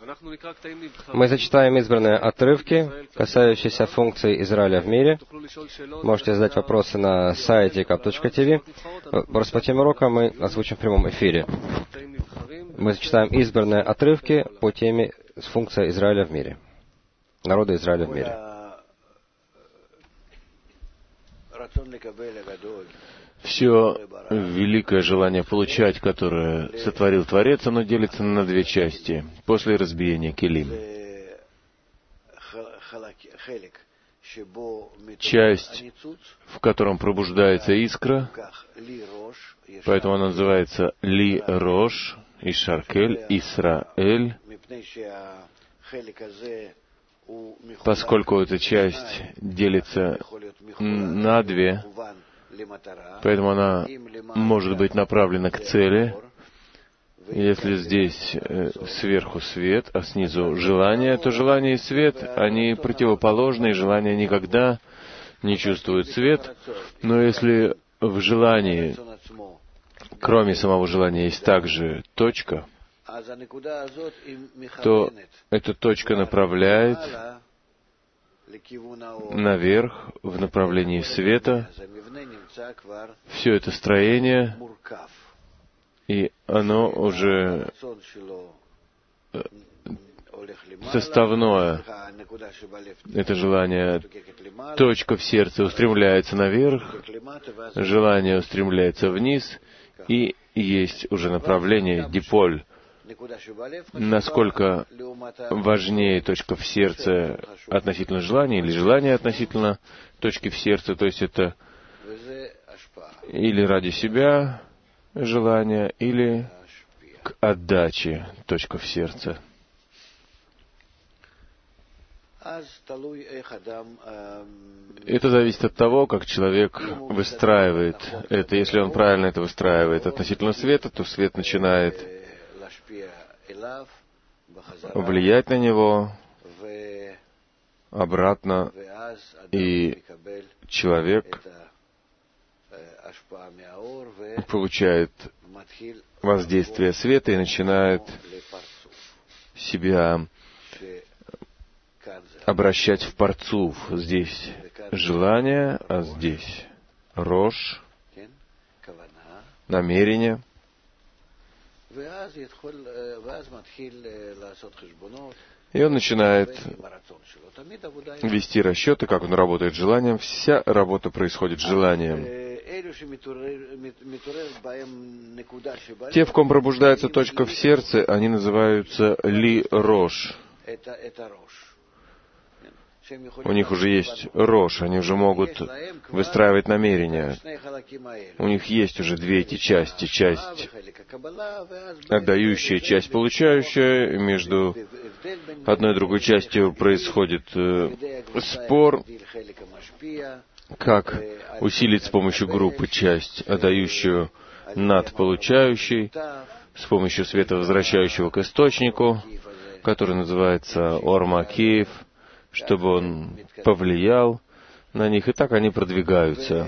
Мы зачитаем избранные отрывки, касающиеся функций Израиля в мире. Можете задать вопросы на сайте kap.tv. Просто по теме урока мы озвучим в прямом эфире. Мы зачитаем избранные отрывки по теме функция Израиля в мире, народа Израиля в мире. Все великое желание получать, которое сотворил Творец, оно делится на две части после разбиения келим. Часть, в котором пробуждается искра, поэтому она называется Ли Рош, Ишаркель, Исраэль, поскольку эта часть делится на две, поэтому она может быть направлена к цели. Если здесь сверху свет, а снизу желание, то желание и свет, они противоположны, и желание никогда не чувствует свет. Но если в желании, кроме самого желания, есть также точка, то эта точка направляет наверх, в направлении света, все это строение, и оно уже составное, это желание, точка в сердце устремляется наверх, желание устремляется вниз, и есть уже направление диполь. Насколько важнее точка в сердце относительно желания, или желание относительно точки в сердце, то есть это или ради себя желание, или к отдаче точка в сердце. Это зависит от того, как человек выстраивает это. Если он правильно это выстраивает относительно света, то свет начинает влиять на него обратно, и человек получает воздействие света и начинает себя обращать в парцуф. Здесь желание, а здесь рош, намерение. И он начинает вести расчеты, как он работает с желанием. Вся работа происходит с желанием. Те, в ком пробуждается точка в сердце, они называются Ли Рош. У них уже есть рош, они уже могут выстраивать намерения. У них есть уже две эти части. Часть отдающая, часть получающая. Между одной и другой частью происходит спор, как усилить с помощью группы часть отдающую над получающей, с помощью света, возвращающего к источнику, который называется Ор-Макеев, чтобы он повлиял на них, и так они продвигаются.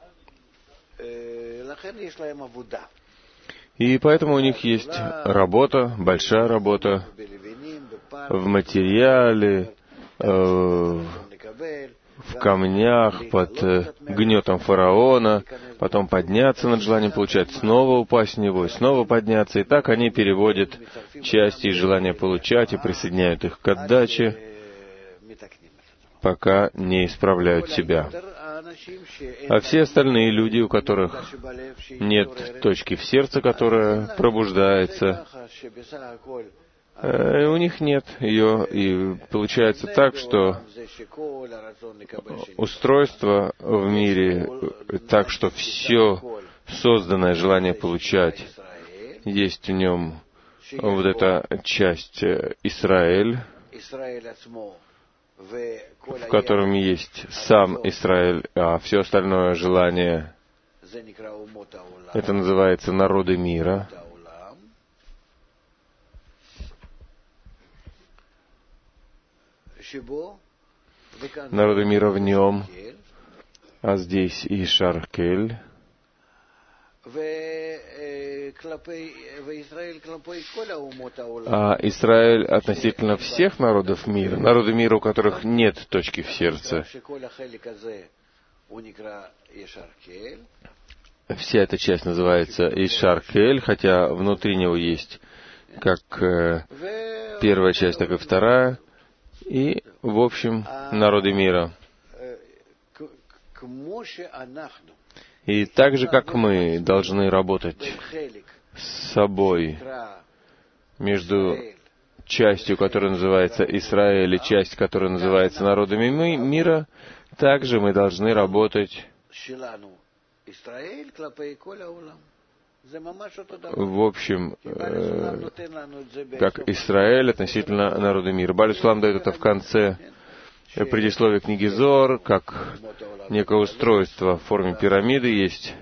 И поэтому у них есть работа, большая работа в материале, в камнях, под гнетом фараона, потом подняться над желанием получать, снова упасть в него, и снова подняться. И так они переводят части из желания получать и присоединяют их к отдаче, пока не исправляют себя. А все остальные люди, у которых нет точки в сердце, которая пробуждается, у них нет ее. И получается так, что устройство в мире, так что все созданное желание получать, есть в нем вот эта часть Исраэль, в котором есть сам Израиль, а все остальное желание, это называется народы мира. Народы мира в нем, а здесь Ишаркель. А Израиль относительно всех народов мира, народы мира, у которых нет точки в сердце, вся эта часть называется Ишар-Кель, хотя внутри него есть как первая часть, так и вторая, и, в общем, народы мира. И так же, как мы должны работать с собой между частью, которая называется Израиль, и частью, которая называется народами мира, также мы должны работать в общем, как Израиль относительно народа мира. Баль Ислам дает это в конце предисловия книги Зоар, как некое устройство в форме пирамиды есть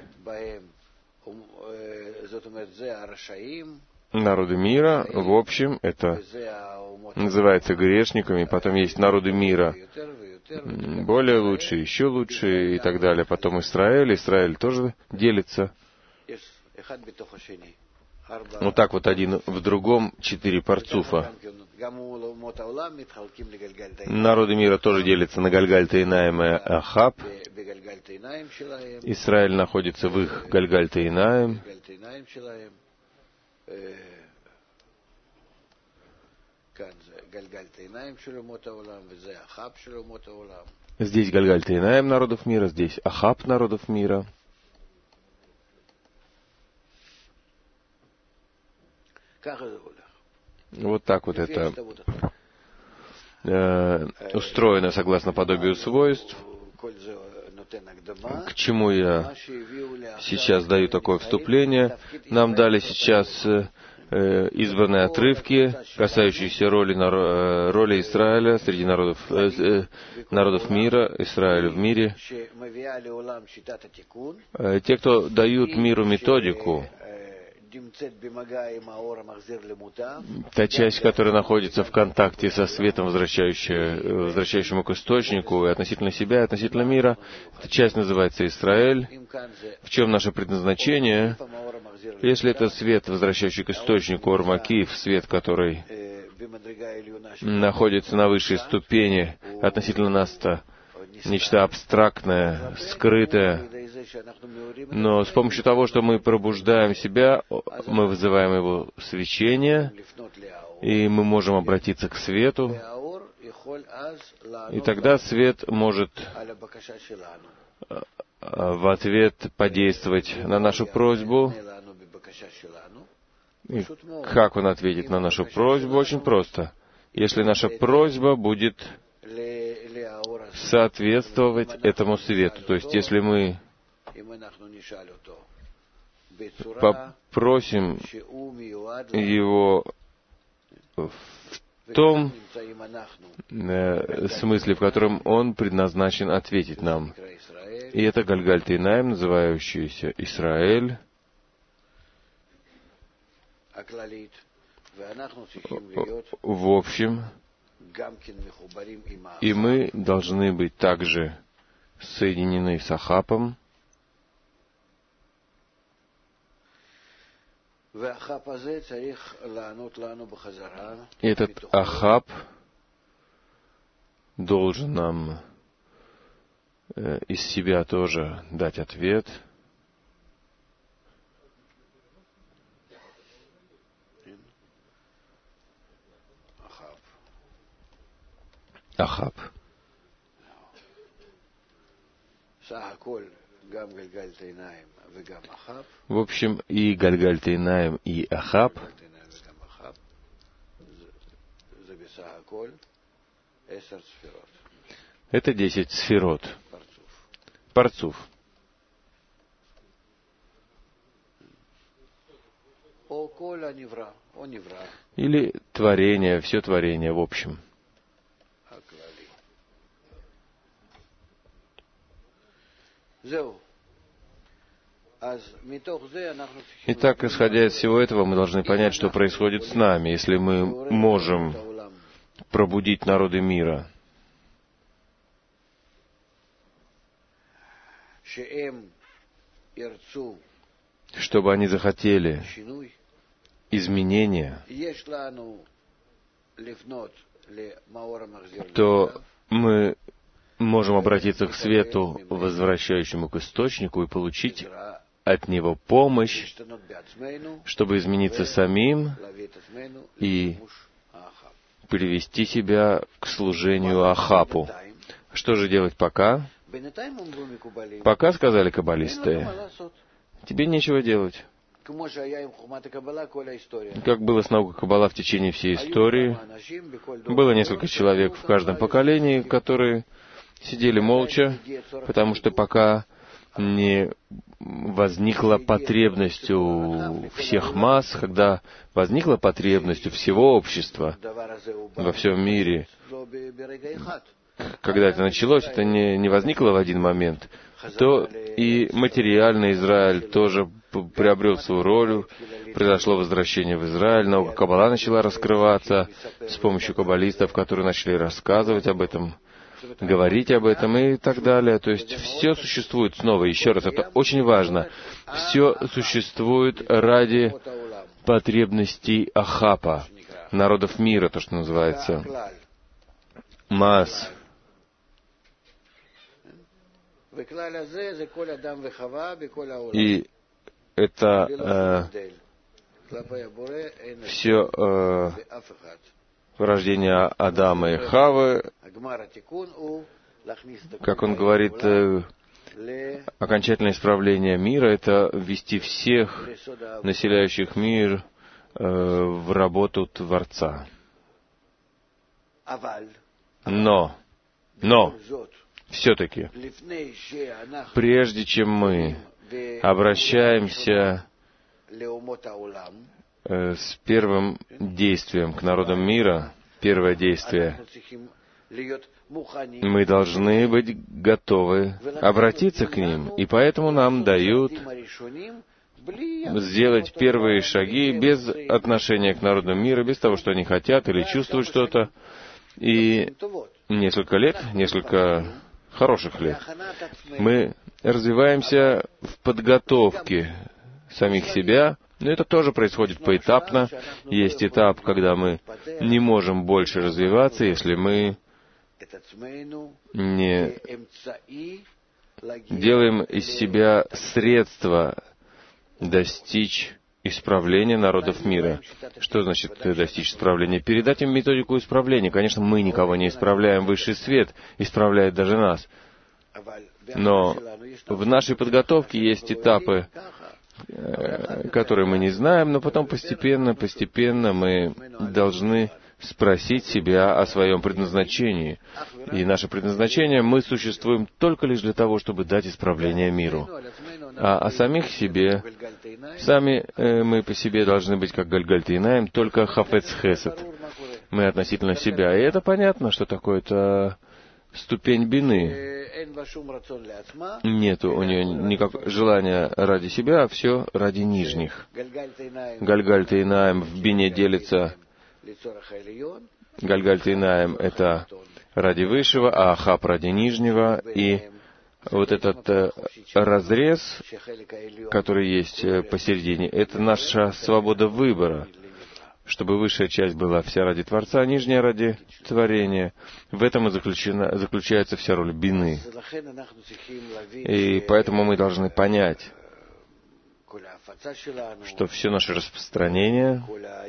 народы мира, в общем, это называется грешниками, потом есть народы мира, более лучшие, еще лучшие и так далее. Потом Израиль тоже делится. Вот так вот один в другом 4 парцуфа. Народы мира тоже делятся на Гальгальт-Инаим и Ахаб. Израиль находится в их Гальгальт-Инаим. Здесь Гальгальт-Инаим народов мира, здесь Ахаб народов мира. Вот так вот это устроено согласно подобию свойств. К чему я сейчас даю такое вступление? Нам дали сейчас избранные отрывки, касающиеся роли Израиля среди народов мира, Израиля в мире. Те, кто дают миру методику, та часть, которая находится в контакте со светом, возвращающему к источнику, и относительно себя, и относительно мира, эта часть называется Израиль. В чем наше предназначение? Если это свет, возвращающий к источнику, Ор-Макив, свет, который находится на высшей ступени, относительно нас-то нечто абстрактное, скрытое, но с помощью того, что мы пробуждаем себя, мы вызываем его свечение, и мы можем обратиться к свету, и тогда свет может в ответ подействовать на нашу просьбу. И как он ответит на нашу просьбу? Очень просто. Если наша просьба будет соответствовать этому свету, то есть если мы попросим его в том смысле, в котором он предназначен ответить нам. И это Гальгальт-Инаим, называющийся Израиль, в общем, и мы должны быть также соединены с Ахапом. И этот Ахаб должен нам из себя тоже дать ответ. Ахаб. В общем, и Гальгальт-Инаим, и Ахаб — это 10 сферот. Парцуф. Или творение, все творение в общем. Итак, исходя из всего этого, мы должны понять, что происходит с нами, если мы можем пробудить народы мира, чтобы они захотели изменения, то мы можем обратиться к свету, возвращающему к источнику, и получить от него помощь, чтобы измениться самим и привести себя к служению Ахапу. Что же делать пока? Пока, сказали каббалисты, тебе нечего делать. Как было с наукой Каббала в течение всей истории, было несколько человек в каждом поколении, которые сидели молча, потому что пока не возникла потребность у всех масс, когда возникла потребность у всего общества во всем мире, когда это началось, это не возникло в один момент, то и материальный Израиль тоже приобрел свою роль, произошло возвращение в Израиль, наука Каббала начала раскрываться с помощью каббалистов, которые начали рассказывать об этом, говорить об этом и так далее. То есть все существует снова, еще раз, это очень важно. Все существует ради потребностей Ахапа, народов мира, то, что называется, масс. И это все рождение Адама и Хавы, как он говорит, окончательное исправление мира — это ввести всех населяющих мир в работу Творца. Но все-таки, прежде чем мы обращаемся с первым действием к народам мира, первое действие, мы должны быть готовы обратиться к ним, и поэтому нам дают сделать первые шаги без отношения к народам мира, без того, что они хотят или чувствуют что-то, и несколько лет, несколько хороших лет, мы развиваемся в подготовке самих себя, но это тоже происходит поэтапно. Есть этап, когда мы не можем больше развиваться, если мы не делаем из себя средства достичь исправления народов мира. Что значит достичь исправления? Передать им методику исправления. Конечно, мы никого не исправляем, высший свет исправляет даже нас. Но в нашей подготовке есть этапы, которые мы не знаем, но потом постепенно мы должны спросить себя о своем предназначении. И наше предназначение — мы существуем только лишь для того, чтобы дать исправление миру. А о самих себе, сами мы по себе должны быть как Гальгальтейнаим, только Хафец Хесед. Мы относительно себя. И это понятно, что такое-то ступень бины. Нет у нее никакого желания ради себя, а все ради нижних. Гальгальтейнаим в бине делится. Гальгальтейнаим — это ради высшего, а Ахап ради нижнего. И вот этот разрез, который есть посередине, это наша свобода выбора, чтобы высшая часть была вся ради Творца, а нижняя ради творения. В этом и заключается вся роль бины. И поэтому мы должны понять, что все наше распространение,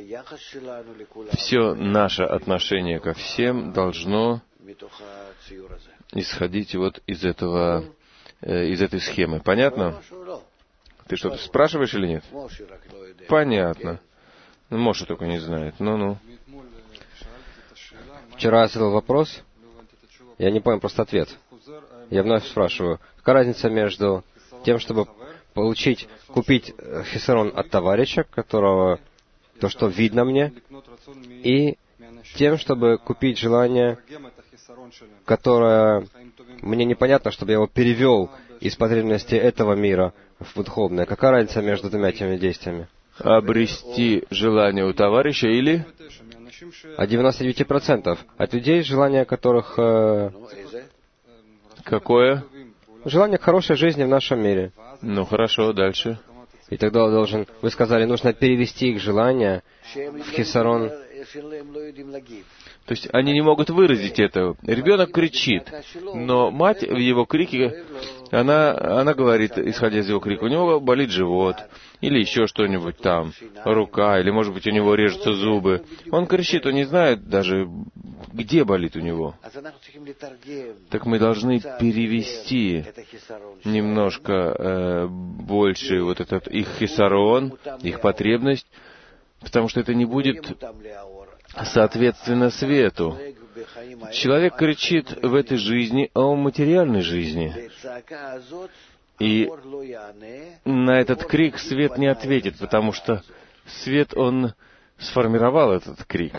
все наше отношение ко всем должно исходить вот из этой схемы. Понятно? Ты что-то спрашиваешь или нет? Понятно. Моша только не знает. Ну-ну. Вчера я задал вопрос, я не понял просто ответ. Я вновь спрашиваю, какая разница между тем, чтобы купить хисарон от товарища, которого то, что видно мне, и тем, чтобы купить желание, которое мне непонятно, чтобы я его перевел из потребности этого мира в духовное. Какая разница между двумя этими действиями? Обрести желание у товарища или? От 99%. От людей, желание которых... Какое? Желание к хорошей жизни в нашем мире. Ну, хорошо, дальше. И тогда вы сказали, нужно перевести их желания в хисарон. То есть они не могут выразить это. Ребенок кричит, но мать в его крике, она говорит, исходя из его крика, у него болит живот, или еще что-нибудь там, рука, или, может быть, у него режутся зубы. Он кричит, он не знает даже, где болит у него. Так мы должны перевести немножко больше вот этот их хисарон, их потребность, потому что это не будет соответственно свету. Человек кричит в этой жизни о материальной жизни. И на этот крик свет не ответит, потому что свет, он сформировал этот крик,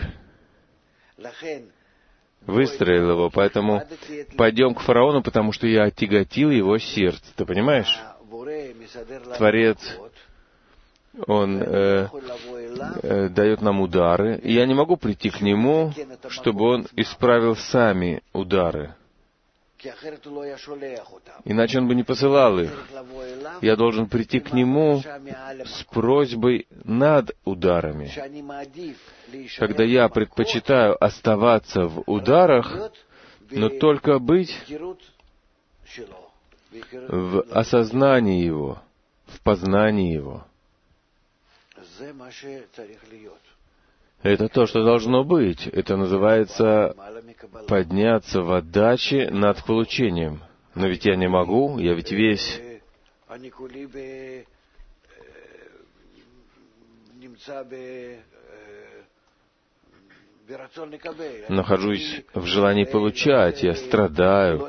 выстроил его. Поэтому пойдем к фараону, потому что я отяготил его сердце. Ты понимаешь? Творец, он дает нам удары, и я не могу прийти к нему, чтобы он исправил сами удары. Иначе он бы не посылал их. Я должен прийти к нему с просьбой над ударами. Когда я предпочитаю оставаться в ударах, но только быть в осознании его, в познании его. Это то, что должно быть. Это называется подняться в отдаче над получением. Но ведь я не могу, я ведь весь нахожусь в желании получать, я страдаю.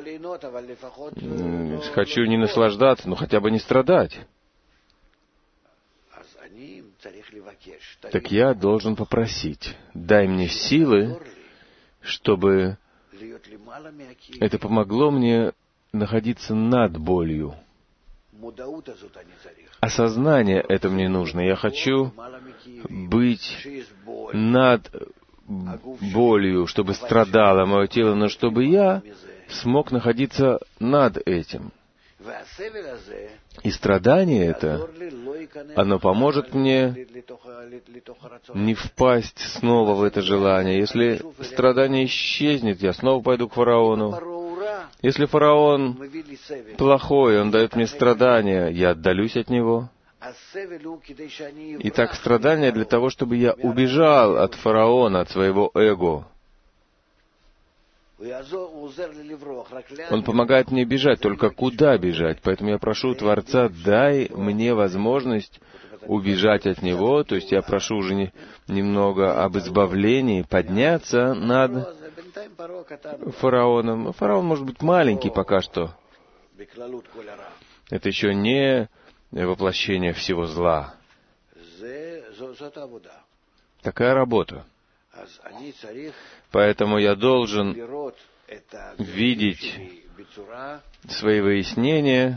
Хочу не наслаждаться, но хотя бы не страдать. Так я должен попросить, дай мне силы, чтобы это помогло мне находиться над болью. Осознание это мне нужно. Я хочу быть над болью, чтобы страдало мое тело, но чтобы я смог находиться над этим. И страдание это, оно поможет мне не впасть снова в это желание. Если страдание исчезнет, я снова пойду к фараону. Если фараон плохой, он дает мне страдания, я отдалюсь от него. Итак, страдания для того, чтобы я убежал от фараона, от своего эго. Он помогает мне бежать, только куда бежать? Поэтому я прошу Творца, дай мне возможность убежать от него, то есть я прошу уже немного об избавлении, подняться над фараоном. Фараон может быть маленький пока что. Это еще не воплощение всего зла. Такая работа. Поэтому я должен видеть свои выяснения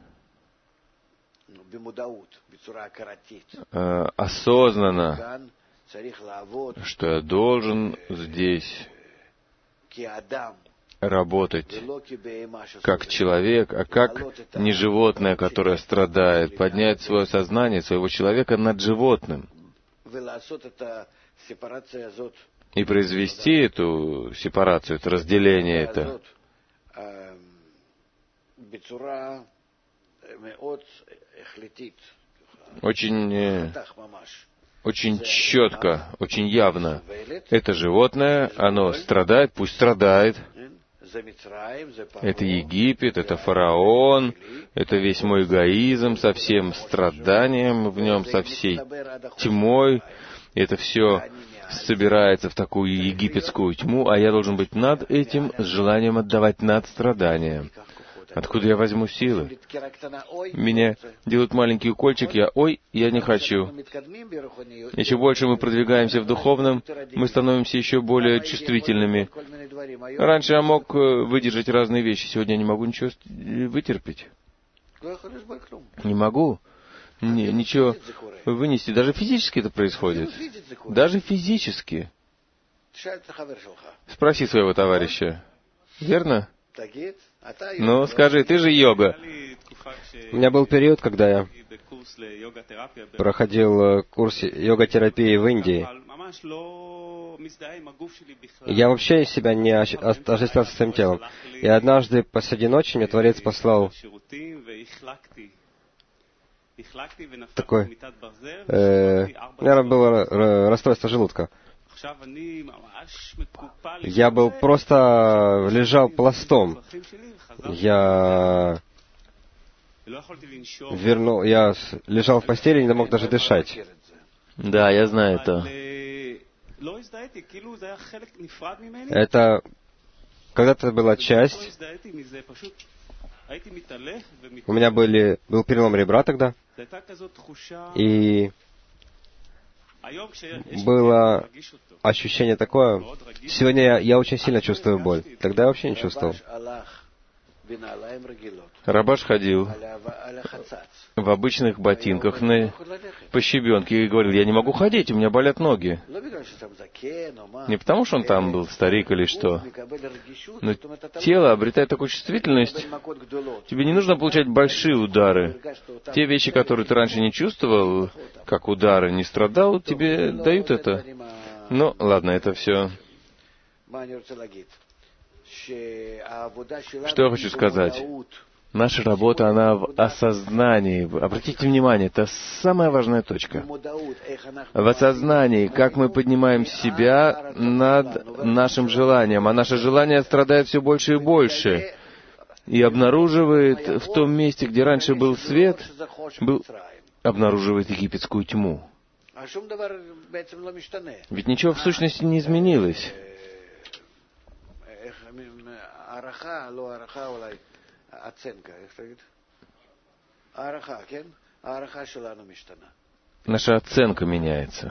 осознанно, что я должен здесь работать как человек, а как не животное, которое страдает, поднять свое сознание, своего человека над животным и произвести эту сепарацию, это разделение, это очень четко, очень явно. Это животное, оно страдает, пусть страдает. Это Египет, это фараон, это весь мой эгоизм со всем страданием в нем, со всей тьмой. Это все собирается в такую египетскую тьму, а я должен быть над этим с желанием отдавать над страданием. Откуда я возьму силы? Меня делают маленький укольчик, я не хочу. Еще больше мы продвигаемся в духовном, мы становимся еще более чувствительными. Раньше я мог выдержать разные вещи, сегодня я не могу ничего вытерпеть. Не могу ничего вынести. Даже физически это происходит. Даже физически. Спроси своего товарища. Верно? Ну, скажи, ты же йога. У меня был период, когда я проходил курс йога-терапии в Индии. Я вообще себя не отождествлял со своим телом. И однажды посреди ночи мне Творец послал такое, наверное, было расстройство желудка. Я был просто лежал пластом. Я лежал в постели и не мог даже дышать. Да, я знаю это. Это когда-то была часть. У меня был перелом ребра тогда. И было ощущение такое. Сегодня я очень сильно чувствую боль. Тогда я вообще не чувствовал. Рабаш ходил в обычных ботинках по щебенке и говорил: я не могу ходить, у меня болят ноги. Не потому, что он там был старик или что, но тело обретает такую чувствительность. Тебе не нужно получать большие удары. Те вещи, которые ты раньше не чувствовал, как удары, не страдал, тебе дают это. Ну, ладно, это все. Что я хочу сказать? Наша работа, она в осознании. Обратите внимание, это самая важная точка. В осознании, как мы поднимаем себя над нашим желанием. А наше желание страдает все больше и больше. И обнаруживает в том месте, где раньше был свет, обнаруживает египетскую тьму. Ведь ничего в сущности не изменилось. Наша оценка меняется.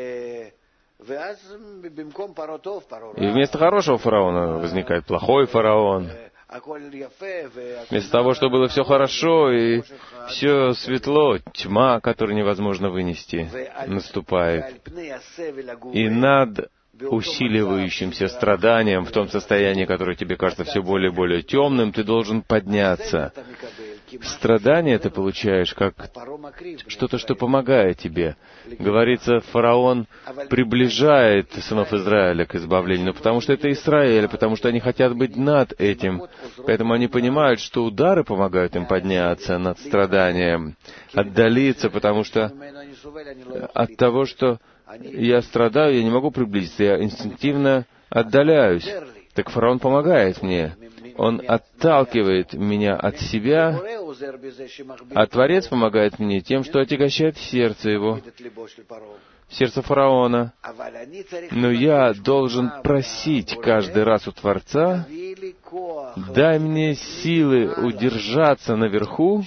И вместо хорошего фараона возникает плохой фараон. Вместо того, что было все хорошо и все светло, тьма, которую невозможно вынести, наступает. И над усиливающимся страданием в том состоянии, которое тебе кажется все более и более темным, ты должен подняться. Страдание ты получаешь как что-то, что помогает тебе. Говорится, фараон приближает сынов Израиля к избавлению, потому что это Израиль, потому что они хотят быть над этим. Поэтому они понимают, что удары помогают им подняться над страданием, отдалиться, потому что от того, что я страдаю, я не могу приблизиться, я инстинктивно отдаляюсь. Так фараон помогает мне. Он отталкивает меня от себя, а Творец помогает мне тем, что отягощает сердце его, сердце фараона. Но я должен просить каждый раз у Творца: дай мне силы удержаться наверху,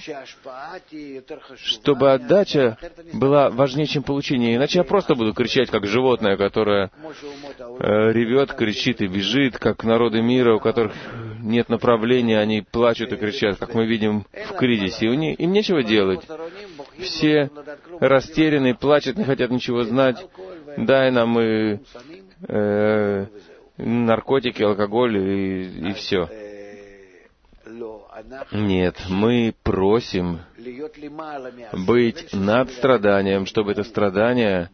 чтобы отдача была важнее, чем получение. Иначе я просто буду кричать, как животное, которое ревет, кричит и бежит, как народы мира, у которых нет направления, они плачут и кричат, как мы видим в кризисе. Им нечего делать. Все растеряны, плачут, не хотят ничего знать. Дай нам и наркотики, алкоголь и все. Нет, мы просим быть над страданием, чтобы это страдание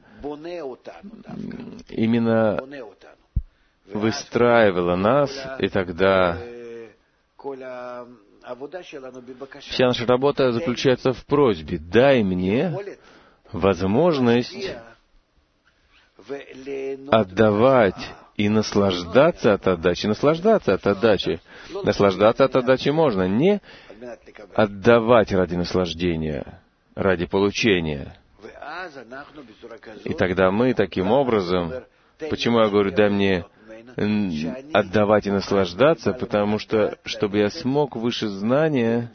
именно выстраивало нас, и тогда вся наша работа заключается в просьбе: дай мне возможность отдавать и наслаждаться от отдачи. Наслаждаться от отдачи. Наслаждаться от отдачи можно, не отдавать ради наслаждения, ради получения. И тогда мы таким образом, почему я говорю, дай мне отдавать и наслаждаться, потому что, чтобы я смог выше знания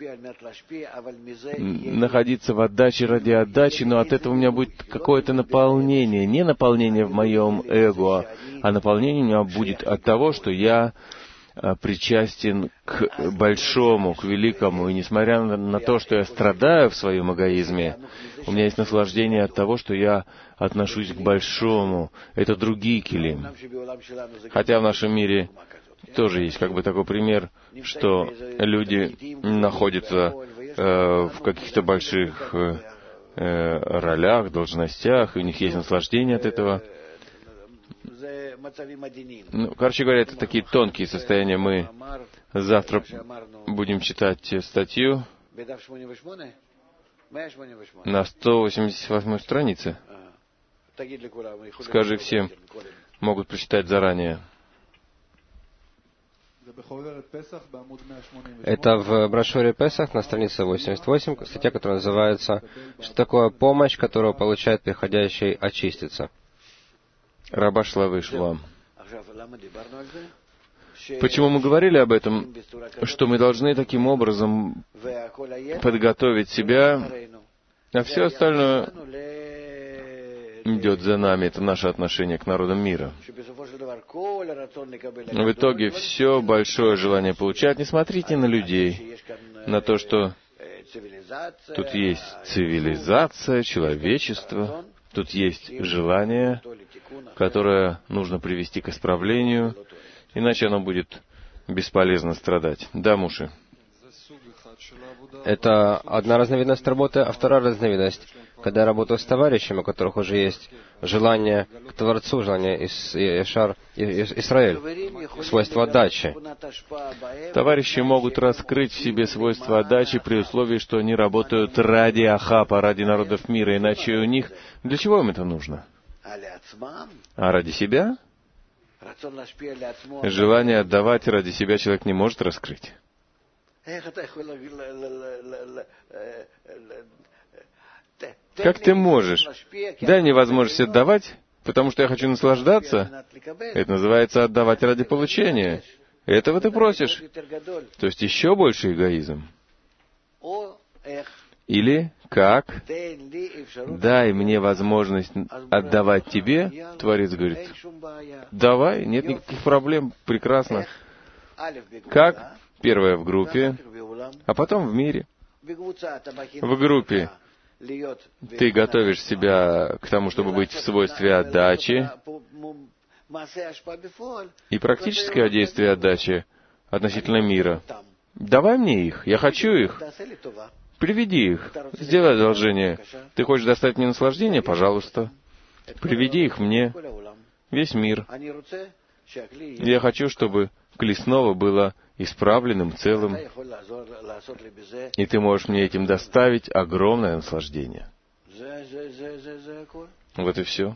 находиться в отдаче ради отдачи, но от этого у меня будет какое-то наполнение. Не наполнение в моем эго, а наполнение у меня будет от того, что я причастен к большому, к великому, и несмотря на то, что я страдаю в своем эгоизме, у меня есть наслаждение от того, что я отношусь к большому. Это другие килим. Хотя в нашем мире тоже есть как бы такой пример, что люди находятся в каких-то больших ролях, должностях, и у них есть наслаждение от этого. Ну, короче говоря, это такие тонкие состояния. Мы завтра будем читать статью на 188 странице. Скажи всем, могут прочитать заранее. Это в брошюре Песах на странице 88, статья, которая называется «Что такое помощь, которую получает приходящий очиститься?» Раба Шлавы Шлам. Почему мы говорили об этом? Что мы должны таким образом подготовить себя, а все остальное идет за нами. Это наше отношение к народам мира. В итоге все большое желание получать. Не смотрите на людей, на то, что тут есть цивилизация, человечество, тут есть желание, которое нужно привести к исправлению, иначе оно будет бесполезно страдать. Да, Муши? Это одна разновидность работы, а вторая разновидность, когда я работаю с товарищами, у которых уже есть желание к Творцу, желание Исраэль, свойство отдачи. Товарищи могут раскрыть в себе свойства отдачи при условии, что они работают ради Ахапа, ради народов мира, иначе у них... Для чего им это нужно? А ради себя? Желание отдавать ради себя человек не может раскрыть. Как ты можешь? Дай мне возможность отдавать, потому что я хочу наслаждаться. Это называется отдавать ради получения. Этого ты просишь. То есть еще больше эгоизм. Или как? Дай мне возможность отдавать тебе. Творец говорит, давай, нет никаких проблем, прекрасно. Как? Первое в группе, а потом в мире. В группе ты готовишь себя к тому, чтобы быть в свойстве отдачи, и практическое действие отдачи относительно мира. Давай мне их, я хочу их. Приведи их, сделай одолжение. Ты хочешь достать мне наслаждение? Пожалуйста. Приведи их мне, весь мир. Я хочу, чтобы Кли снова было исправленным, целым, и ты можешь мне этим доставить огромное наслаждение. Вот и все.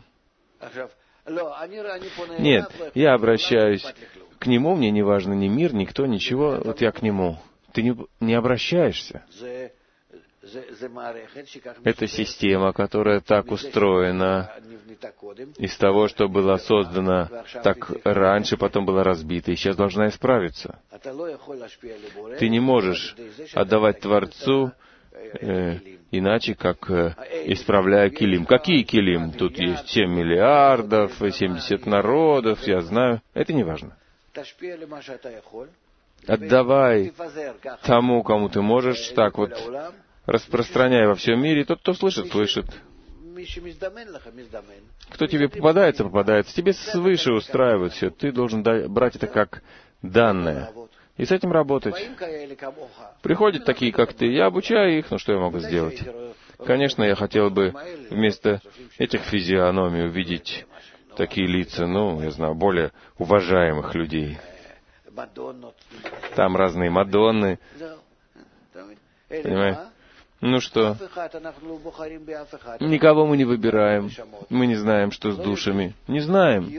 Нет, я обращаюсь к нему, мне не важно ни мир, никто, ничего, вот я к нему. Ты не обращаешься. Это система, которая так устроена из того, что было создано так раньше, потом было разбито, и сейчас должна исправиться. Ты не можешь отдавать Творцу иначе, как исправляя килим. Какие килим? Тут есть 7 миллиардов, 70 народов, я знаю. Это не важно. Отдавай тому, кому ты можешь, так вот, распространяй во всем мире. Тот, кто слышит, слышит. Кто тебе попадается, попадается. Тебе свыше устраивает все. Ты должен брать это как данное. И с этим работать. Приходят такие, как ты. Я обучаю их, но что я могу сделать? Конечно, я хотел бы вместо этих физиономий увидеть такие лица, я знаю, более уважаемых людей. Там разные Мадонны. Понимаешь? Ну что? Никого мы не выбираем. Мы не знаем, что с душами. Не знаем.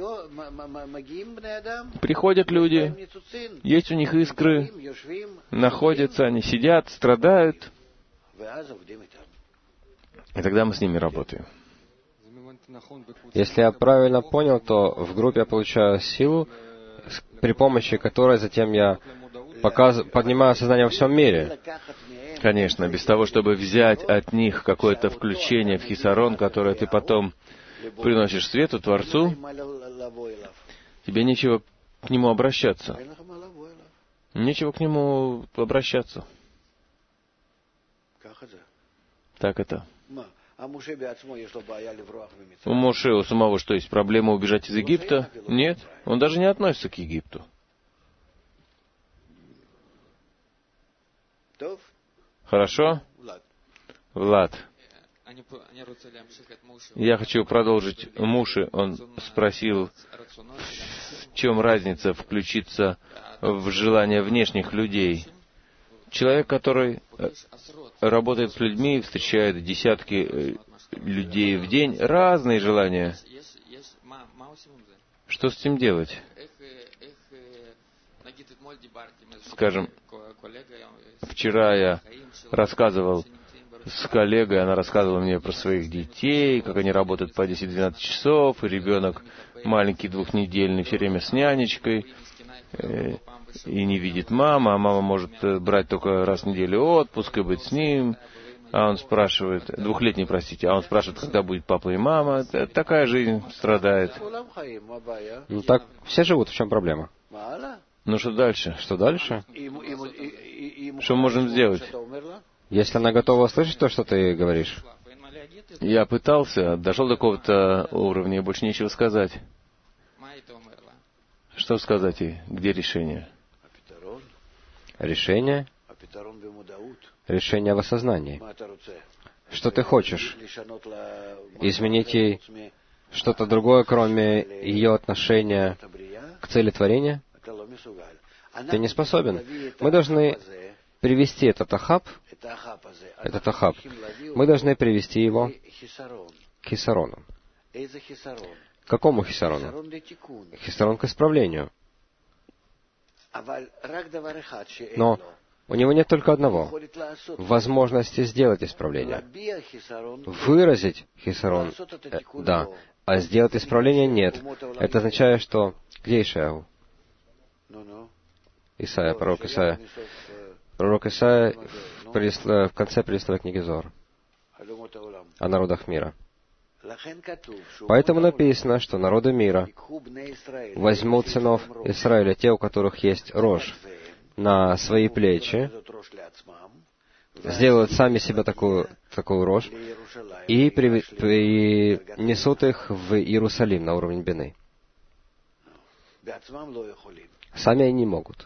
Приходят люди, есть у них искры, находятся, они сидят, страдают. И тогда мы с ними работаем. Если я правильно понял, то в группе я получаю силу, при помощи которой затем я поднимаю сознание во всем мире. Конечно, без того, чтобы взять от них какое-то включение в хисарон, которое ты потом приносишь свету, Творцу, тебе нечего к нему обращаться. Нечего к нему обращаться. Так это. У Моше у самого что, есть проблема убежать из Египта? Нет, он даже не относится к Египту. Хорошо? Влад. Я хочу продолжить. Муши, он спросил, в чем разница включиться в желания внешних людей. Человек, который работает с людьми, встречает десятки людей в день, разные желания. Что с этим делать? Скажем, вчера я рассказывал с коллегой, она рассказывала мне про своих детей, как они работают по 10-12 часов, и ребенок маленький, двухнедельный, все время с нянечкой, и не видит маму, а мама может брать только раз в неделю отпуск и быть с ним. А он спрашивает, двухлетний, простите, а он спрашивает, когда будет папа и мама. Такая жизнь страдает. Ну так, все живут, в чем проблема? Ну что дальше? Что дальше? Что мы можем сделать? Если она готова услышать то, что ты говоришь. Я пытался, дошел до какого-то уровня, и больше нечего сказать. Что сказать ей? Где решение? Решение? Решение в осознании. Что ты хочешь? Изменить ей что-то другое, кроме ее отношения к цели творения? Ты не способен. Мы должны привести этот ахаб, мы должны привести его к хисарону. К какому хисарону? Хисарон к исправлению. Но у него нет только одного — возможности сделать исправление. Выразить хисарон — да, а сделать исправление — нет. Это означает, что... Где Ишаяу? Исайя, пророк Исайя. Пророк Исайя в конце предисловия книги Зоар о народах мира. Поэтому написано, что народы мира возьмут сынов Израиля, те, у которых есть рожь, на свои плечи, сделают сами себе такую рожь и несут их в Иерусалим на уровень Бины. Сами они не могут.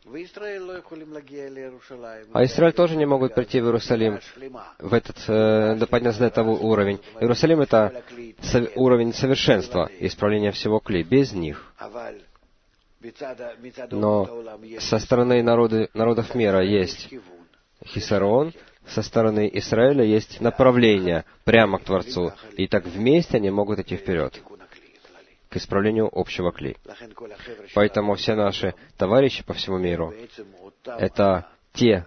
А Израиль тоже не могут прийти в Иерусалим, подняться до этого уровень. Иерусалим — это уровень совершенства, исправления всего кли. Без них. Но со стороны народов мира есть хисарон, со стороны Израиля есть направление прямо к Творцу. И так вместе они могут идти вперед к исправлению общего кли. Поэтому все наши товарищи по всему миру — это те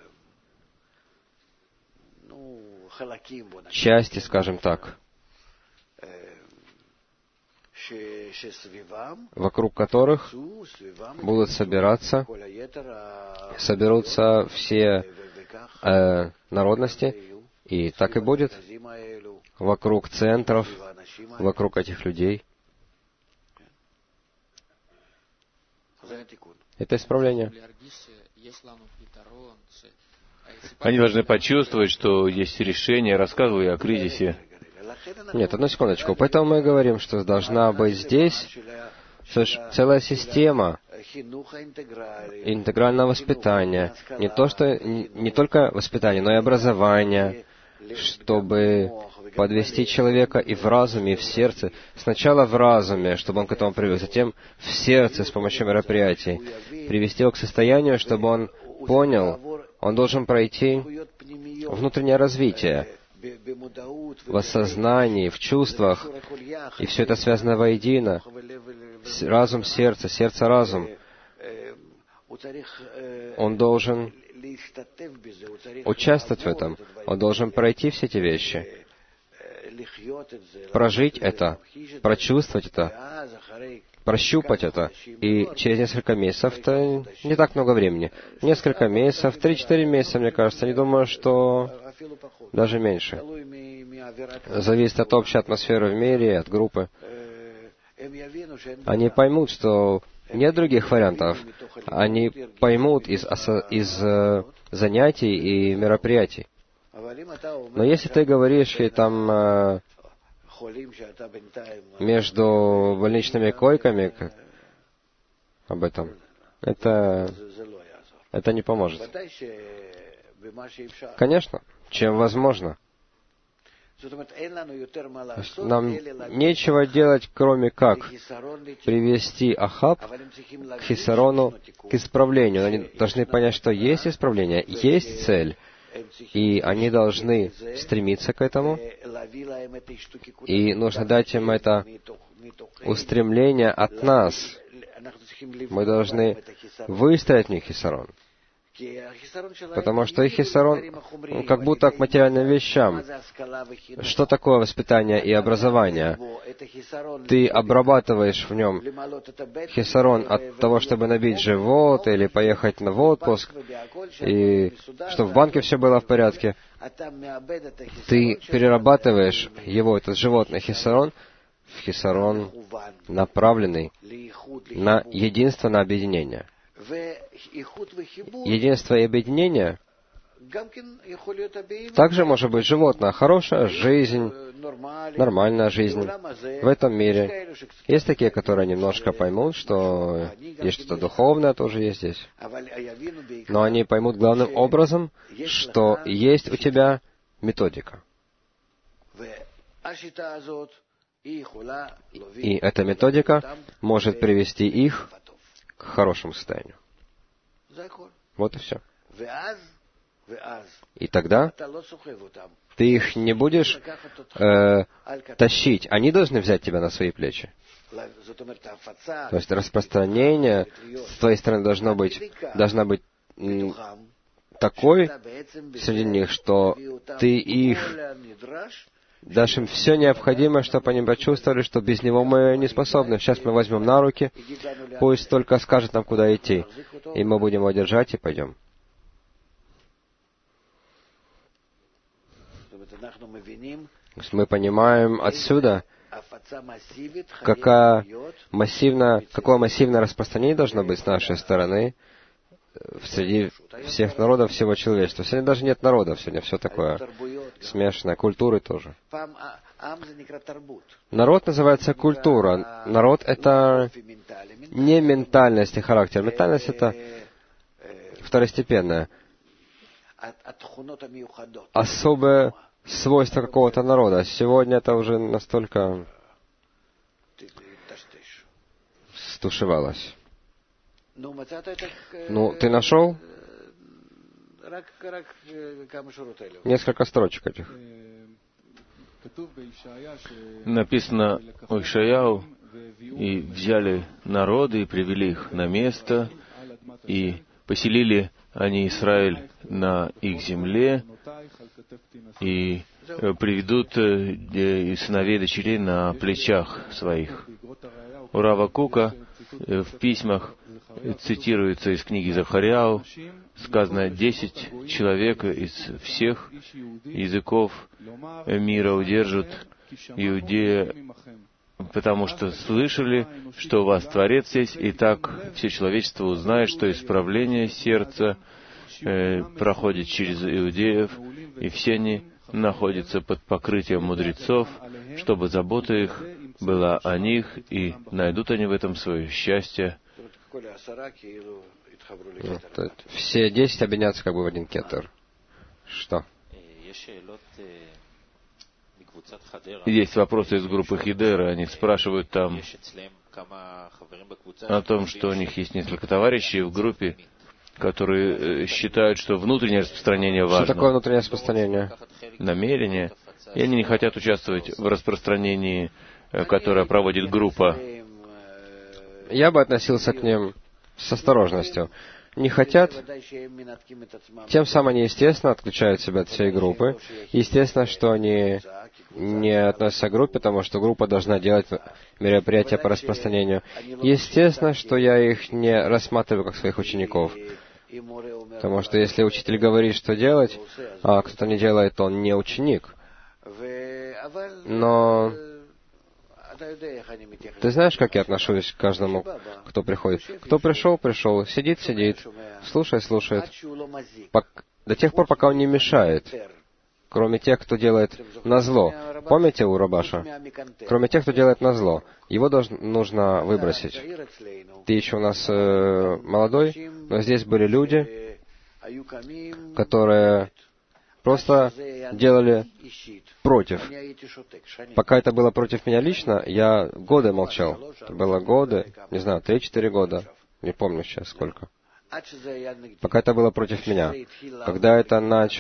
части, скажем так, вокруг которых будут собираться, соберутся все народности, и так и будет вокруг центров, вокруг этих людей. Это исправление. Они должны почувствовать, что есть решение. Рассказывал я о кризисе. Нет, одну секундочку. Поэтому мы говорим, что должна быть здесь целая система интегрального воспитания. Не только воспитание, но и образование, чтобы подвести человека и в разуме, и в сердце. Сначала в разуме, чтобы он к этому привык, затем в сердце с помощью мероприятий. Привести его к состоянию, чтобы он понял, он должен пройти внутреннее развитие в осознании, в чувствах, и все это связано воедино. Разум, сердце, сердце, разум. Он должен участвовать в этом. Он должен пройти все эти вещи, прожить это, прочувствовать это, прощупать это. И через несколько месяцев, это не так много времени, несколько месяцев, 3-4 месяца, мне кажется, не думаю, что даже меньше. Зависит от общей атмосферы в мире, от группы. Они поймут, что нет других вариантов. они поймут из занятий и мероприятий. Но если ты говоришь, и там между больничными койками об этом, это не поможет. Конечно, чем возможно. Нам нечего делать, кроме как привести Ахаб к хисарону, к исправлению. Они должны понять, что есть исправление, есть цель, и они должны стремиться к этому, и нужно дать им это устремление от нас. Мы должны выстроить в них хисарон. Потому что их хисарон как будто к материальным вещам. Что такое воспитание и образование? Ты обрабатываешь в нем хисарон от того, чтобы набить живот или поехать в отпуск, и чтобы в банке все было в порядке. Ты перерабатываешь его, этот животный хисарон, в хисарон, направленный на единство, на объединение. Единство и объединение также может быть животное. Хорошая жизнь, нормальная жизнь в этом мире. Есть такие, которые немножко поймут, что есть что-то духовное тоже есть здесь. Но они поймут главным образом, что есть у тебя методика. И эта методика может привести их к хорошему состоянию. Вот и все. И тогда ты их не будешь тащить. Они должны взять тебя на свои плечи. То есть распространение с твоей стороны должна быть такой среди них, что ты их дашь им все необходимое, чтобы они почувствовали, что без него мы не способны. Сейчас мы возьмем на руки, пусть только скажет нам, куда идти, и мы будем его держать и пойдем. Мы понимаем отсюда, какое массивное распространение должно быть с нашей стороны среди всех народов, всего человечества. Сегодня даже нет народов, сегодня все такое смешанное, культуры тоже. Народ называется культура. Народ — это не ментальность и характер. Ментальность — это второстепенное. Особое свойство какого-то народа. Сегодня это уже настолько стушевалось. Ну, ты нашел? Несколько строчек этих. Написано у Ишаяу, и взяли народы, и привели их на место, и поселили они Израиль на их земле, и приведут сыновей и дочерей на плечах своих. У Рава Кука в письмах цитируется из книги Захарьяу, сказано, 10 человек из всех языков мира удержат Иудея, потому что слышали, что у вас Творец есть, и так все человечество узнает, что исправление сердца проходит через иудеев, и все они находятся под покрытием мудрецов, чтобы забота их была о них, и найдут они в этом свое счастье. Все 10 объединятся как бы в один кетер. Что? Есть вопросы из группы Хидера. Они спрашивают там о том, что у них есть несколько товарищей в группе, которые считают, что внутреннее распространение важно. Что такое внутреннее распространение? Намерение. И они не хотят участвовать в распространении, которое проводит группа. Я бы относился к ним с осторожностью. Не хотят, тем самым они, естественно, отключают себя от всей группы. Естественно, что они не относятся к группе, потому что группа должна делать мероприятия по распространению. Естественно, что я их не рассматриваю как своих учеников. Потому что если учитель говорит, что делать, а кто-то не делает, то он не ученик. Но Ты знаешь, как я отношусь к каждому, кто приходит? Кто пришел, пришел. Сидит, сидит. Слушает, слушает. До тех пор, пока он не мешает. Кроме тех, кто делает назло. Помните у Рабаша? Кроме тех, кто делает назло. Его нужно выбросить. Ты еще у нас молодой, но здесь были люди, которые просто делали против. Пока это было против меня лично, я годы молчал. Это было годы, не знаю, 3-4 года. Не помню сейчас сколько. Пока это было против меня. Когда это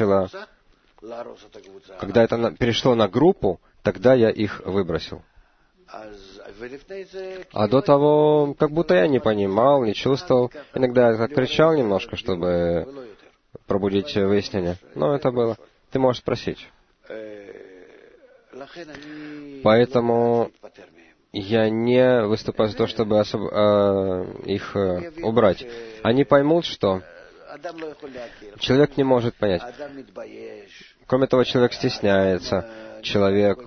перешло на группу, тогда я их выбросил. А до того, как будто я не понимал, не чувствовал. Иногда я кричал немножко, чтобы пробудить выяснение. Но это было. Ты можешь спросить. Поэтому я не выступаю за то, чтобы их убрать. Они поймут, что человек не может понять. Кроме того, человек стесняется. Человек,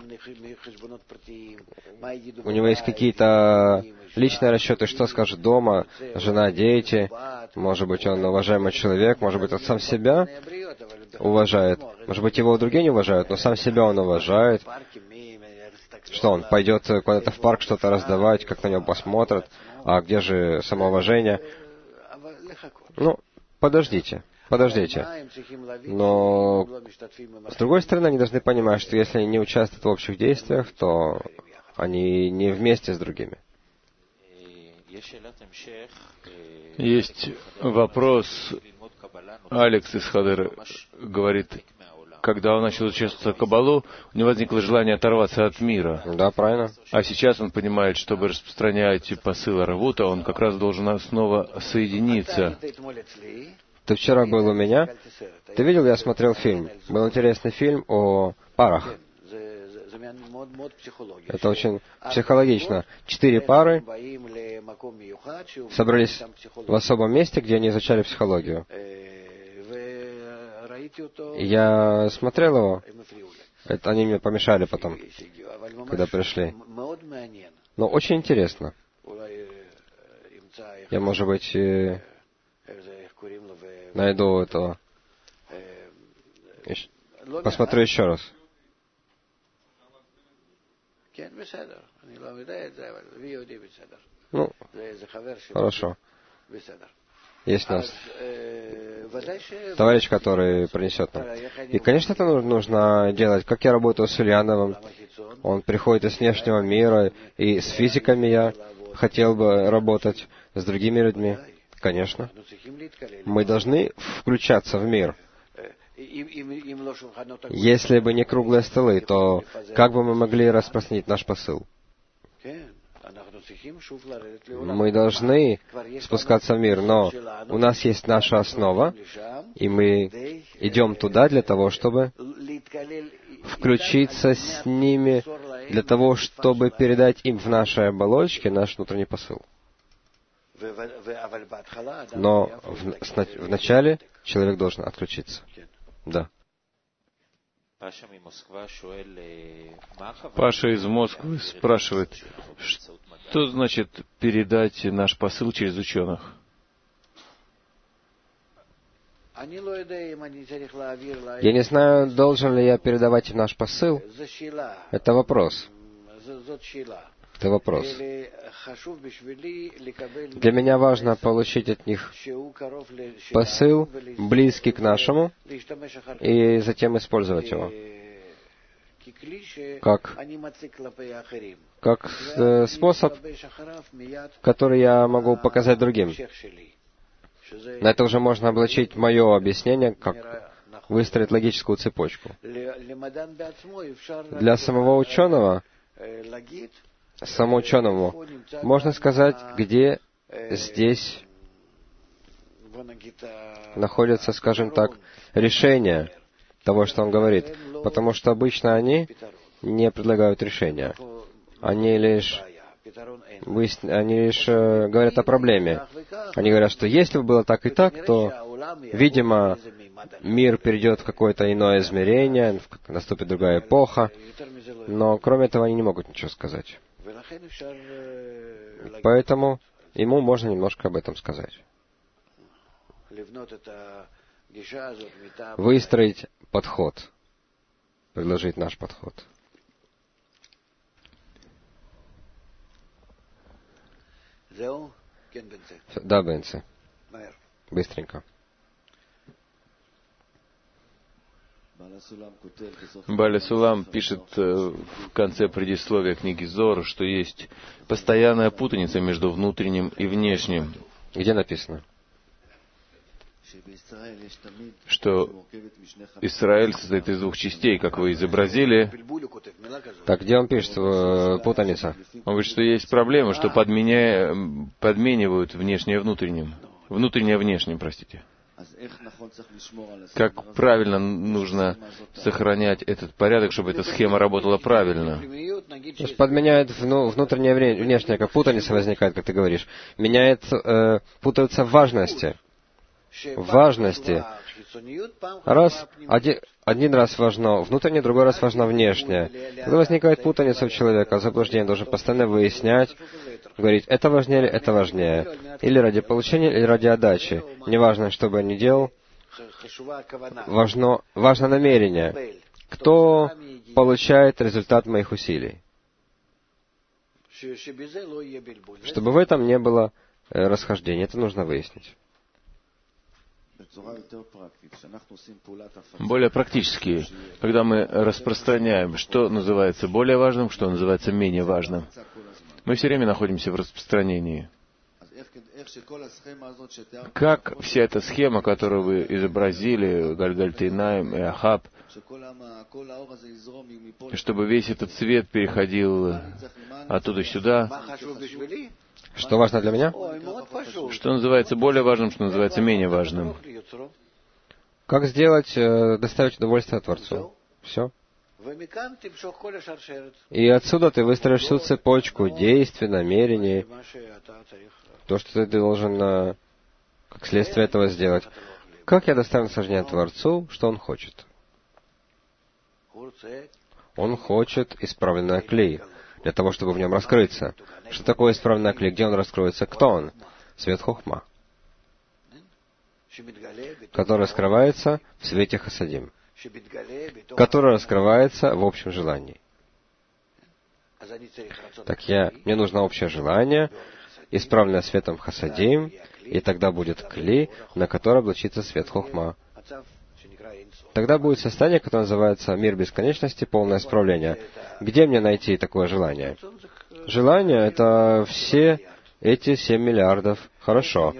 у него есть какие-то личные расчеты, что скажет дома, жена, дети. Может быть, он уважаемый человек, может быть, он сам себя уважает. Может быть, его другие не уважают, но сам себя он уважает. Что он пойдет куда-то в парк что-то раздавать, как на него посмотрят, а где же самоуважение? Ну, подождите. Но, с другой стороны, они должны понимать, что если они не участвуют в общих действиях, то они не вместе с другими. Есть вопрос. Алекс из Хадера говорит, когда он начал участвовать в Каббалу, у него возникло желание оторваться от мира. Да, правильно. А сейчас он понимает, чтобы распространять посыл Равута, он как раз должен снова соединиться. Ты вчера был у меня. Ты видел, я смотрел фильм. Был интересный фильм о парах. Это очень психологично. 4 пары собрались в особом месте, где они изучали психологию. Я смотрел его. Они мне помешали потом, когда пришли. Но очень интересно. Я, может быть, найду этого. Посмотрю еще раз. Ну, хорошо. Есть у нас товарищ, который принесет нам. И, конечно, это нужно делать. Как я работаю с Ульяновым. Он приходит из внешнего мира, и с физиками я хотел бы работать, с другими людьми. Конечно. Мы должны включаться в мир. Если бы не круглые столы, то как бы мы могли распространить наш посыл? Мы должны спускаться в мир, но у нас есть наша основа, и мы идем туда для того, чтобы включиться с ними, для того, чтобы передать им в нашей оболочке наш внутренний посыл. Но вначале человек должен отключиться. Да. Паша из Москвы спрашивает, что значит передать наш посыл через ученых? Я не знаю, должен ли я передавать наш посыл. Это вопрос. Это вопрос. Для меня важно получить от них посыл, близкий к нашему, и затем использовать его как способ, который я могу показать другим. На это уже можно облачить мое объяснение, как выстроить логическую цепочку. Для самого ученого, можно сказать, где здесь находится, скажем так, решение того, что он говорит. Потому что обычно они не предлагают решения. Они лишь говорят о проблеме. Они говорят, что если бы было так и так, то, видимо, мир перейдет в какое-то иное измерение, наступит другая эпоха. Но кроме этого они не могут ничего сказать. Поэтому ему можно немножко об этом сказать. Выстроить подход, предложить наш подход. Да, Бенце. Быстренько. Баля Сулам пишет в конце предисловия книги Зор, что есть постоянная путаница между внутренним и внешним. Где написано? Что Израиль состоит из двух частей, как вы изобразили. Так, где он пишет путаница? Он говорит, что есть проблема, что подменивают внешнее внутренним. Внутреннее внешним, простите. Как правильно нужно сохранять этот порядок, чтобы эта схема работала правильно? То есть подменяют внутреннее внешнее, как путаница возникает, как ты говоришь. Путаются в важности. Один раз важно внутреннее, другой раз важно внешнее. Когда возникает путаница у человека, заблуждение должен постоянно выяснять, говорить, это важнее или это важнее. Или ради получения, или ради отдачи. Неважно, что бы я ни делал, важно намерение. Кто получает результат моих усилий? Чтобы в этом не было расхождения. Это нужно выяснить. Более практически, когда мы распространяем, что называется более важным, что называется менее важным. Мы все время находимся в распространении. Как вся эта схема, которую вы изобразили, Гальгальтейнаим и Ахаб, чтобы весь этот свет переходил оттуда сюда. Что важно для меня? Что называется более важным, что называется менее важным. Как сделать, доставить удовольствие Творцу? Все. И отсюда ты выстроишь всю цепочку действий, намерений, то, что ты должен как следствие этого сделать. Как я доставлю наслаждение Творцу, что Он хочет? Он хочет исправленный клей, для того, чтобы в нем раскрыться. Что такое исправленный клей? Где он раскроется? Кто он? Свет Хохма, который раскрывается в свете Хасадим, который раскрывается в общем желании. Так мне нужно общее желание, исправленное светом Хасадим, и тогда будет клей, на который облачится свет Хохма. Тогда будет состояние, которое называется мир бесконечности, полное исправление. Где мне найти такое желание? Желание — это все эти 7 миллиардов. Хорошо.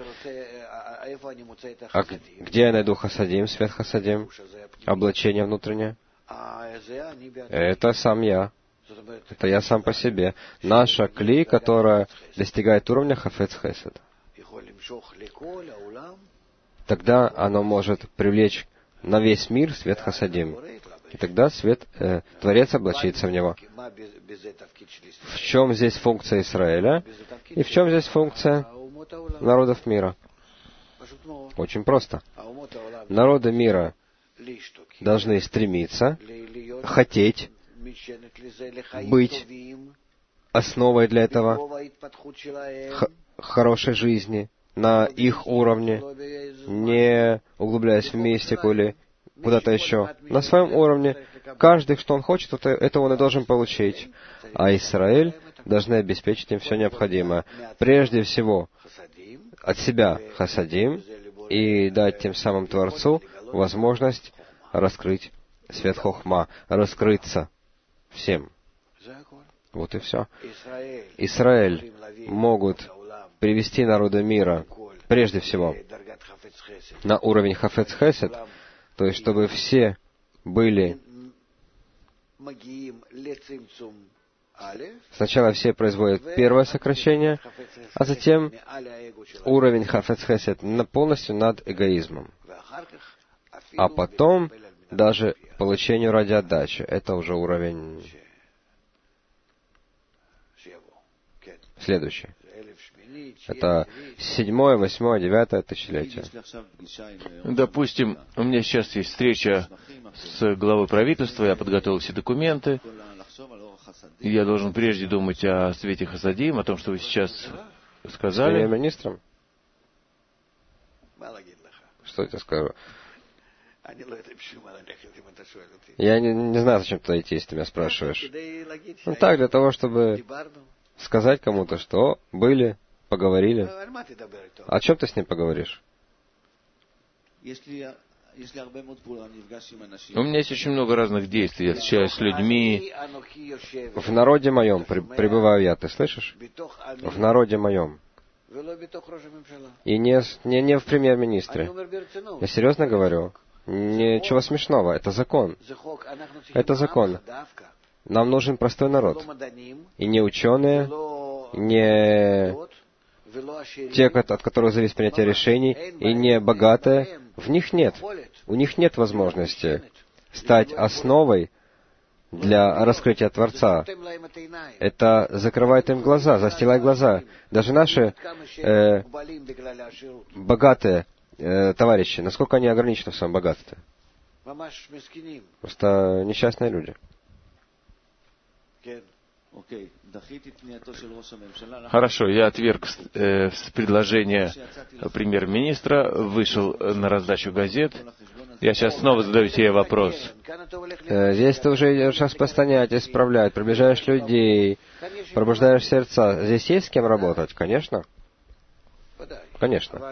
А где я найду Хасадим, свет Хасадим, облачение внутреннее? Это сам я. Это я сам по себе. Наша кли, которая достигает уровня Хафец Хесед. Тогда оно может привлечь на весь мир свет Хасадим. И тогда Творец облачится в него. В чем здесь функция Израиля? И в чем здесь функция народов мира? Очень просто. Народы мира должны стремиться, хотеть, быть основой для этого хорошей жизни на их уровне, не углубляясь в мистику или куда-то еще. На своем уровне каждый, что он хочет, это он и должен получить. А Израиль должны обеспечить им все необходимое. Прежде всего, от себя Хасадим, и дать тем самым Творцу возможность раскрыть свет Хохма, раскрыться всем. Вот и все. Израиль могут привести народы мира, прежде всего, на уровень Хафец Хесед, то есть, чтобы все были... Сначала все производят первое сокращение, а затем уровень Хафец Хесед полностью над эгоизмом. А потом даже получению ради отдачи. Это уже уровень следующий. Это 7, 8, 9 тысячелетие. Допустим, у меня сейчас есть встреча с главой правительства, я подготовил все документы, Я должен прежде думать о свете Хасадим, о том, что вы сейчас сказали. С премьер-министром? Что я тебе скажу? Я не знаю, зачем туда идти, если ты меня спрашиваешь. Ну так, для того, чтобы сказать кому-то, что были, поговорили. О чем ты с ним поговоришь? У меня есть очень много разных действий. Я встречаюсь с людьми. В народе моем пребываю я, ты слышишь? В народе моем. И не в премьер-министре. Я серьезно говорю. Ничего смешного. Это закон. Это закон. Нам нужен простой народ. И не ученые, не те, от которых зависит принятие решений, и не богатые. В них нет. У них нет возможности стать основой для раскрытия Творца. Это закрывает им глаза, застилает глаза. Даже наши богатые товарищи, насколько они ограничены в своем богатстве? Просто несчастные люди. Хорошо, я отверг предложение премьер-министра, вышел на раздачу газет. Я сейчас снова задаю тебе вопрос. Здесь ты уже идешь распространять, исправлять, приближаешь людей, пробуждаешь сердца. Здесь есть с кем работать? Конечно. Конечно.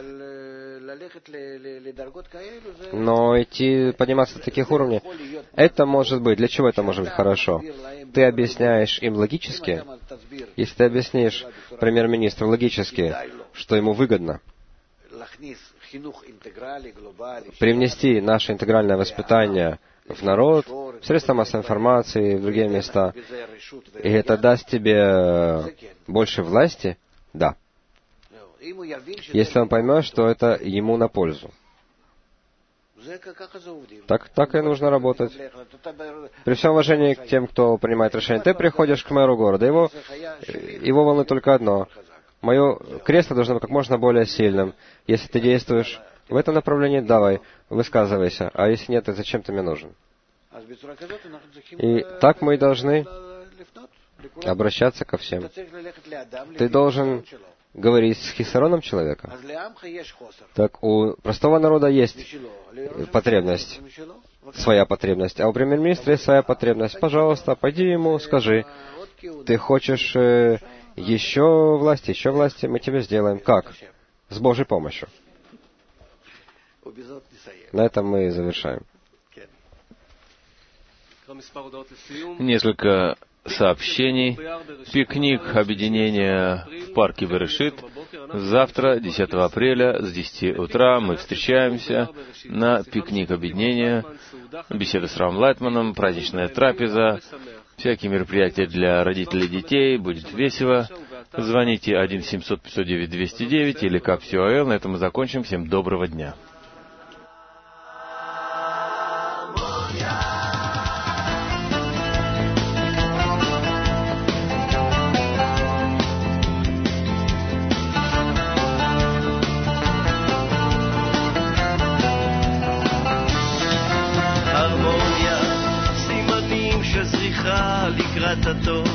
Но идти, подниматься до таких уровней, это может быть, для чего это может быть хорошо? Ты объясняешь им логически, если ты объяснишь премьер-министру логически, что ему выгодно, привнести наше интегральное воспитание в народ, в средства массовой информации, в другие места, и это даст тебе больше власти, да. Если он поймет, что это ему на пользу. Так и нужно работать. При всем уважении к тем, кто принимает решения, ты приходишь к мэру города, его волнует только одно. Мое кресло должно быть как можно более сильным. Если ты действуешь в этом направлении, давай, высказывайся. А если нет, то зачем ты мне нужен? И так мы и должны обращаться ко всем. Ты должен говорить с хисароном человека. Так у простого народа есть потребность, своя потребность, а у премьер-министра есть своя потребность. Пожалуйста, пойди ему, скажи, ты хочешь еще власти, мы тебе сделаем. Как? С Божьей помощью. На этом мы и завершаем. Несколько сообщений. Пикник объединения в парке Берешит. Завтра, 10 апреля, с 10 утра мы встречаемся на пикник объединения, беседа с Равом Лайтманом, праздничная трапеза, всякие мероприятия для родителей и детей. Будет весело. Звоните 1-700-509-209 или КАП-СИОЛ. На этом мы закончим. Всем доброго дня. לקראת הטוב